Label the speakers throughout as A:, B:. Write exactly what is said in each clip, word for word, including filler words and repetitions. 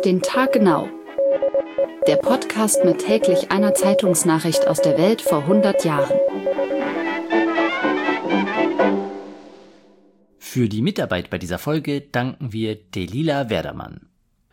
A: den Tag genau. Der Podcast mit täglich einer Zeitungsnachricht aus der Welt vor hundert Jahren.
B: Für die Mitarbeit bei dieser Folge danken wir Delila Werdermann.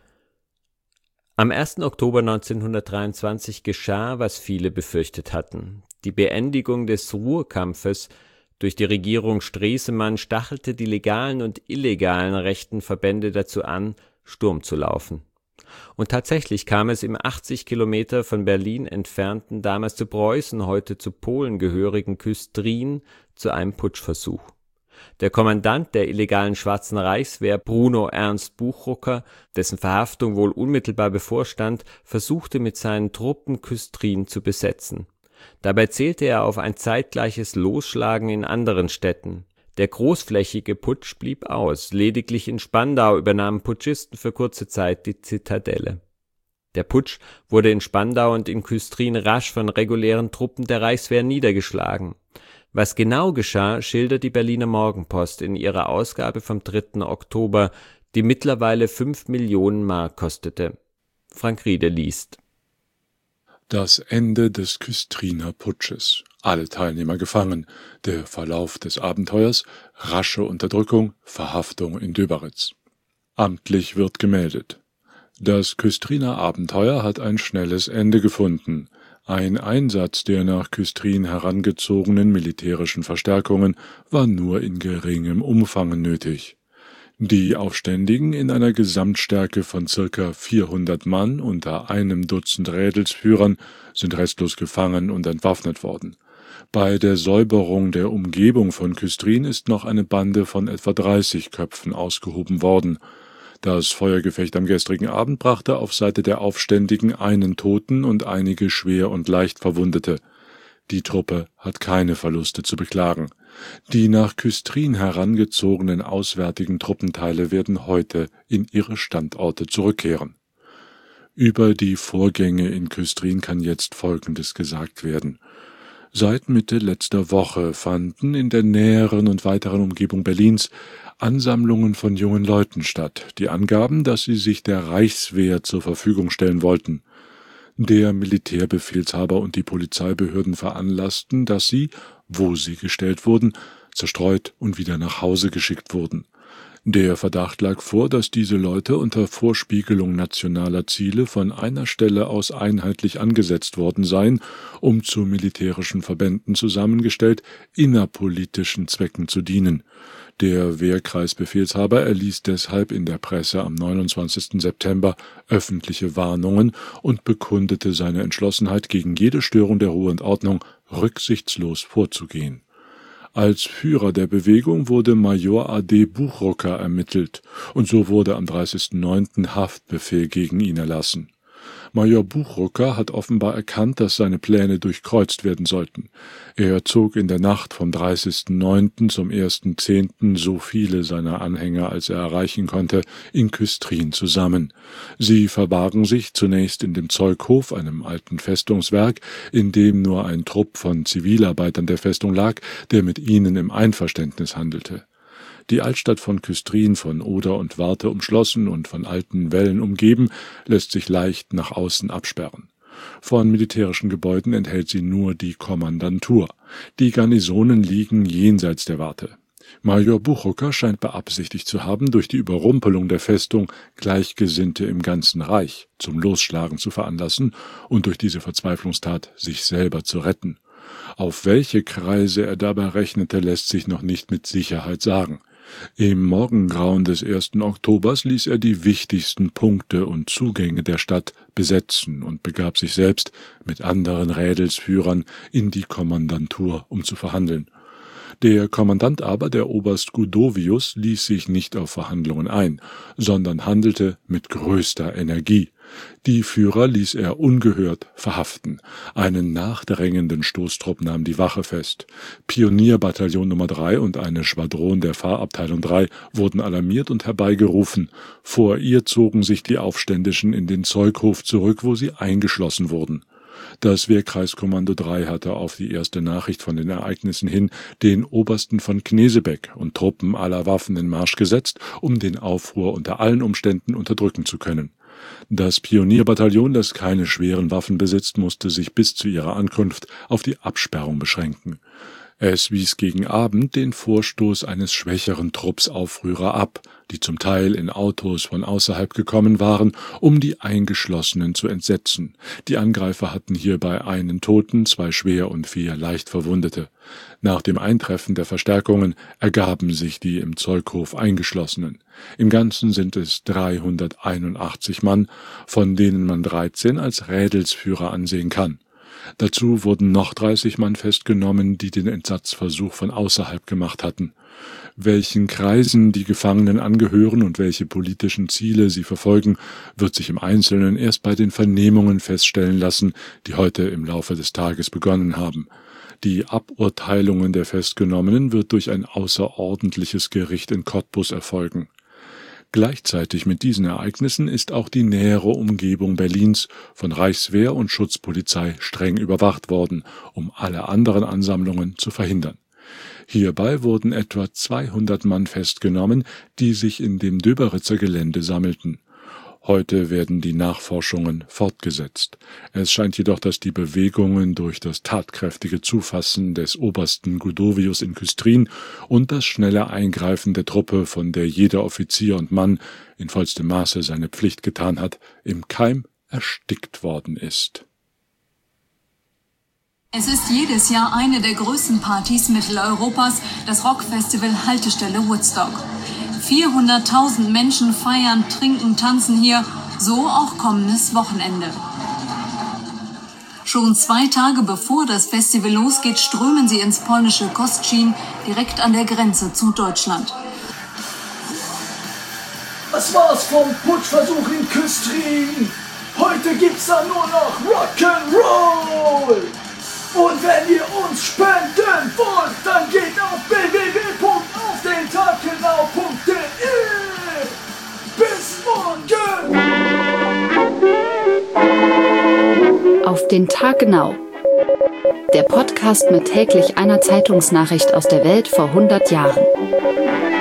C: Am ersten Oktober neunzehnhundertdreiundzwanzig geschah, was viele befürchtet hatten. Die Beendigung des Ruhrkampfes durch die Regierung Stresemann stachelte die legalen und illegalen rechten Verbände dazu an, Sturm zu laufen. Und tatsächlich kam es im achtzig Kilometer von Berlin entfernten, damals zu Preußen, heute zu Polen gehörigen Küstrin zu einem Putschversuch. Der Kommandant der illegalen Schwarzen Reichswehr, Bruno Ernst Buchrucker, dessen Verhaftung wohl unmittelbar bevorstand, versuchte mit seinen Truppen Küstrin zu besetzen. Dabei zählte er auf ein zeitgleiches Losschlagen in anderen Städten. Der großflächige Putsch blieb aus, lediglich in Spandau übernahmen Putschisten für kurze Zeit die Zitadelle. Der Putsch wurde in Spandau und in Küstrin rasch von regulären Truppen der Reichswehr niedergeschlagen. Was genau geschah, schildert die Berliner Morgenpost in ihrer Ausgabe vom dritten Oktober, die mittlerweile fünf Millionen Mark kostete. Frank Riede liest.
D: Das Ende des Küstriner Putsches. Alle Teilnehmer gefangen. Der Verlauf des Abenteuers. Rasche Unterdrückung. Verhaftung in Döberitz. Amtlich wird gemeldet. Das Küstriner Abenteuer hat ein schnelles Ende gefunden. Ein Einsatz der nach Küstrin herangezogenen militärischen Verstärkungen war nur in geringem Umfang nötig. Die Aufständigen in einer Gesamtstärke von circa vierhundert Mann unter einem Dutzend Rädelsführern sind restlos gefangen und entwaffnet worden. Bei der Säuberung der Umgebung von Küstrin ist noch eine Bande von etwa dreißig Köpfen ausgehoben worden. Das Feuergefecht am gestrigen Abend brachte auf Seite der Aufständigen einen Toten und einige schwer und leicht Verwundete. Die Truppe hat keine Verluste zu beklagen. Die nach Küstrin herangezogenen auswärtigen Truppenteile werden heute in ihre Standorte zurückkehren. Über die Vorgänge in Küstrin kann jetzt Folgendes gesagt werden. Seit Mitte letzter Woche fanden in der näheren und weiteren Umgebung Berlins Ansammlungen von jungen Leuten statt, die angaben, dass sie sich der Reichswehr zur Verfügung stellen wollten. Der Militärbefehlshaber und die Polizeibehörden veranlassten, dass sie, wo sie gestellt wurden, zerstreut und wieder nach Hause geschickt wurden. Der Verdacht lag vor, dass diese Leute unter Vorspiegelung nationaler Ziele von einer Stelle aus einheitlich angesetzt worden seien, um zu militärischen Verbänden zusammengestellt, innerpolitischen Zwecken zu dienen. Der Wehrkreisbefehlshaber erließ deshalb in der Presse am neunundzwanzigsten September öffentliche Warnungen und bekundete seine Entschlossenheit, gegen jede Störung der Ruhe und Ordnung rücksichtslos vorzugehen. Als Führer der Bewegung wurde Major A D Buchrucker ermittelt, und so wurde am dreißigsten neunten Haftbefehl gegen ihn erlassen. Major Buchrucker hat offenbar erkannt, dass seine Pläne durchkreuzt werden sollten. Er zog in der Nacht vom dreißigsten neunten zum ersten zehnten so viele seiner Anhänger, als er erreichen konnte, in Küstrin zusammen. Sie verbargen sich zunächst in dem Zeughof, einem alten Festungswerk, in dem nur ein Trupp von Zivilarbeitern der Festung lag, der mit ihnen im Einverständnis handelte. Die Altstadt von Küstrin, von Oder und Warthe umschlossen und von alten Wällen umgeben, lässt sich leicht nach außen absperren. Von militärischen Gebäuden enthält sie nur die Kommandantur. Die Garnisonen liegen jenseits der Warthe. Major Buchrucker scheint beabsichtigt zu haben, durch die Überrumpelung der Festung Gleichgesinnte im ganzen Reich zum Losschlagen zu veranlassen und durch diese Verzweiflungstat sich selber zu retten. Auf welche Kreise er dabei rechnete, lässt sich noch nicht mit Sicherheit sagen. Im Morgengrauen des ersten Oktobers ließ er die wichtigsten Punkte und Zugänge der Stadt besetzen und begab sich selbst mit anderen Rädelsführern in die Kommandantur, um zu verhandeln. Der Kommandant aber, der Oberst Gudovius, ließ sich nicht auf Verhandlungen ein, sondern handelte mit größter Energie. Die Führer ließ er ungehört verhaften. Einen nachdrängenden Stoßtrupp nahm die Wache fest. Pionierbataillon Nummer drei und eine Schwadron der Fahrabteilung drei wurden alarmiert und herbeigerufen. Vor ihr zogen sich die Aufständischen in den Zeughof zurück, wo sie eingeschlossen wurden. Das Wehrkreiskommando drei hatte auf die erste Nachricht von den Ereignissen hin den Obersten von Knesebeck und Truppen aller Waffen in Marsch gesetzt, um den Aufruhr unter allen Umständen unterdrücken zu können. Das Pionierbataillon, das keine schweren Waffen besitzt, musste sich bis zu ihrer Ankunft auf die Absperrung beschränken. Es wies gegen Abend den Vorstoß eines schwächeren Trupps Aufrührer ab, die zum Teil in Autos von außerhalb gekommen waren, um die Eingeschlossenen zu entsetzen. Die Angreifer hatten hierbei einen Toten, zwei schwer und vier leicht Verwundete. Nach dem Eintreffen der Verstärkungen ergaben sich die im Zeughof Eingeschlossenen. Im Ganzen sind es dreihunderteinundachtzig Mann, von denen man dreizehn als Rädelsführer ansehen kann. Dazu wurden noch dreißig Mann festgenommen, die den Entsatzversuch von außerhalb gemacht hatten. Welchen Kreisen die Gefangenen angehören und welche politischen Ziele sie verfolgen, wird sich im Einzelnen erst bei den Vernehmungen feststellen lassen, die heute im Laufe des Tages begonnen haben. Die Aburteilungen der Festgenommenen wird durch ein außerordentliches Gericht in Cottbus erfolgen. Gleichzeitig mit diesen Ereignissen ist auch die nähere Umgebung Berlins von Reichswehr und Schutzpolizei streng überwacht worden, um alle anderen Ansammlungen zu verhindern. Hierbei wurden etwa zweihundert Mann festgenommen, die sich in dem Döberitzer Gelände sammelten. Heute werden die Nachforschungen fortgesetzt. Es scheint jedoch, dass die Bewegungen durch das tatkräftige Zufassen des Obersten Gudovius in Küstrin und das schnelle Eingreifen der Truppe, von der jeder Offizier und Mann in vollstem Maße seine Pflicht getan hat, im Keim erstickt worden ist.
E: Es ist jedes Jahr eine der größten Partys Mitteleuropas, das Rockfestival Haltestelle Woodstock. vierhunderttausend Menschen feiern, trinken, tanzen hier, so auch kommendes Wochenende. Schon zwei Tage bevor das Festival losgeht, strömen sie ins polnische Kostrzyn, direkt an der Grenze zu Deutschland.
F: Das war's vom Putschversuch in Küstrin. Heute gibt's da nur noch Rock'n'Roll. Und wenn ihr uns spenden wollt, dann geht auf w w w punkt auf den tag genau punkt d e. Bis morgen!
A: Auf den Tag genau. Der Podcast mit täglich einer Zeitungsnachricht aus der Welt vor hundert Jahren.